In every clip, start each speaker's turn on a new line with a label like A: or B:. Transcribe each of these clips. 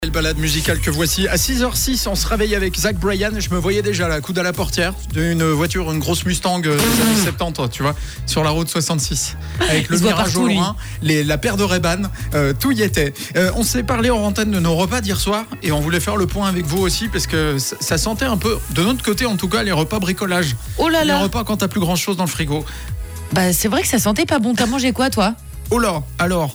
A: Quelle balade musicale que voici. À 6h06, on se réveille avec Zach Bryan. Je me voyais déjà la coude à la portière d'une voiture, une grosse Mustang des années 70, tu vois, sur la route 66. Avec le virage au loin, la paire de Ray-Ban, tout y était. On s'est parlé en antenne de nos repas d'hier soir et on voulait faire le point avec vous aussi parce que ça sentait un peu, de notre côté en tout cas, les repas bricolage.
B: Oh là là.
A: Les repas quand t'as plus grand chose dans le frigo.
B: Bah c'est vrai que ça sentait pas bon. T'as mangé quoi toi ?
A: Oh là, alors,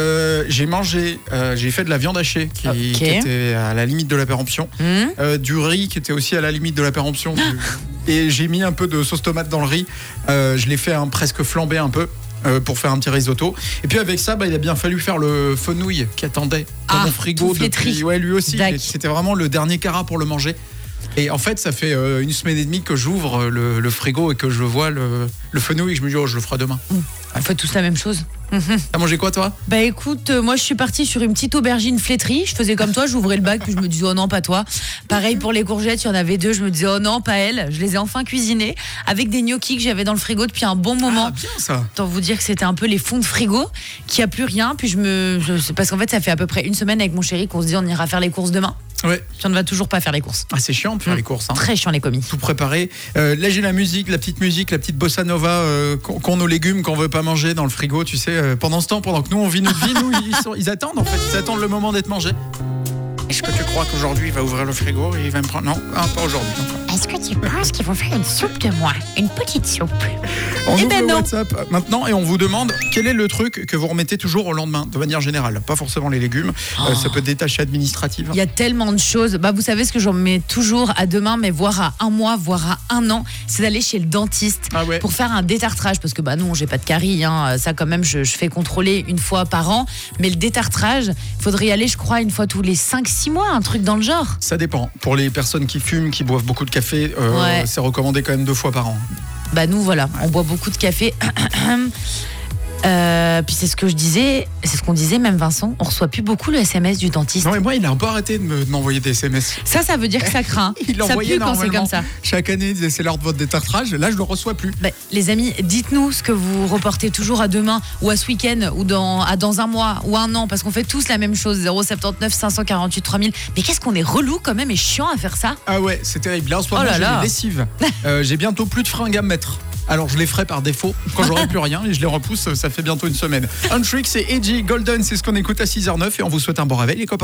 A: j'ai fait de la viande hachée qui était à la limite de la péremption, du riz qui était aussi à la limite de la péremption, et j'ai mis un peu de sauce tomate dans le riz, je l'ai fait presque flamber un peu. Pour faire un petit risotto. Et puis avec ça, il a bien fallu faire le fenouil qui attendait dans mon frigo depuis. Ouais, lui aussi. C'était vraiment le dernier carat pour le manger. Et en fait, ça fait une semaine et demie que j'ouvre le frigo et que je vois le fenouil et je me dis, je le ferai demain.
B: On fait tous la même chose.
A: T'as mangé quoi toi ?
B: Bah écoute, moi je suis partie sur une petite aubergine flétrie. Je faisais comme toi, j'ouvrais le bac puis je me disais oh non pas toi. Pareil pour les courgettes, il y en avait 2, je me disais oh non pas elle. Je les ai enfin cuisinées avec des gnocchis que j'avais dans le frigo depuis un bon moment.
A: Ah bien ça.
B: Autant vous dire que c'était un peu les fonds de frigo, qu'il n'y a plus rien. Puis parce qu'en fait ça fait à peu près une semaine avec mon chéri qu'on se dit on ira faire les courses demain.
A: Ouais.
B: Puis on ne va toujours pas faire les courses.
A: Ah c'est chiant de faire les courses.
B: Très chiant les commis.
A: Tout préparé. Là j'ai la petite bossa nova qu'ont nos légumes qu'on veut pas manger dans le frigo, tu sais. Pendant ce temps, pendant que nous on vit notre vie, ils attendent en fait, ils attendent le moment d'être mangés. Est-ce que tu crois qu'aujourd'hui il va ouvrir le frigo et il va me prendre ? Non, pas aujourd'hui.
C: Est-ce que tu penses qu'ils vont faire une soupe de moi ? Une petite soupe ?
A: On ouvre le WhatsApp maintenant et on vous demande quel est le truc que vous remettez toujours au lendemain, de manière générale. Pas forcément les légumes, ça peut être des tâches administratives.
B: Il y a tellement de choses. Vous savez ce que j'en mets toujours à demain, mais voire à un mois, voire à un an, c'est d'aller chez le dentiste pour faire un détartrage. Parce que non, j'ai pas de carie. Ça quand même, je fais contrôler une fois par an. Mais le détartrage, il faudrait y aller, je crois, une fois tous les 5-6 mois, un truc dans le genre. Ça
A: dépend. Pour les personnes qui fument, qui boivent beaucoup de café, c'est recommandé quand même 2 fois par an.
B: Nous voilà, on boit beaucoup de café. Puis c'est ce qu'on disait même Vincent, on reçoit plus beaucoup le SMS du dentiste.
A: Non mais moi il a un peu arrêté de m'envoyer des SMS.
B: Ça veut dire que ça craint.
A: Il
B: ça pue quand c'est comme ça. Chaque
A: année il disait c'est l'heure de votre détartrage, là je le reçois plus.
B: Les amis, dites-nous ce que vous reportez toujours à demain ou à ce week-end ou dans un mois ou un an, parce qu'on fait tous la même chose. 079 548 3000. Mais qu'est-ce qu'on est relou quand même et chiant à faire ça.
A: Ah ouais, c'est terrible. Là en ce moment j'ai des lessives. J'ai bientôt plus de fringues à me mettre. Alors je les ferai par défaut quand j'aurai plus rien et je les repousse, ça fait bientôt une semaine. Untrix et Edgy Golden, c'est ce qu'on écoute à 6h09 et on vous souhaite un bon réveil les copains.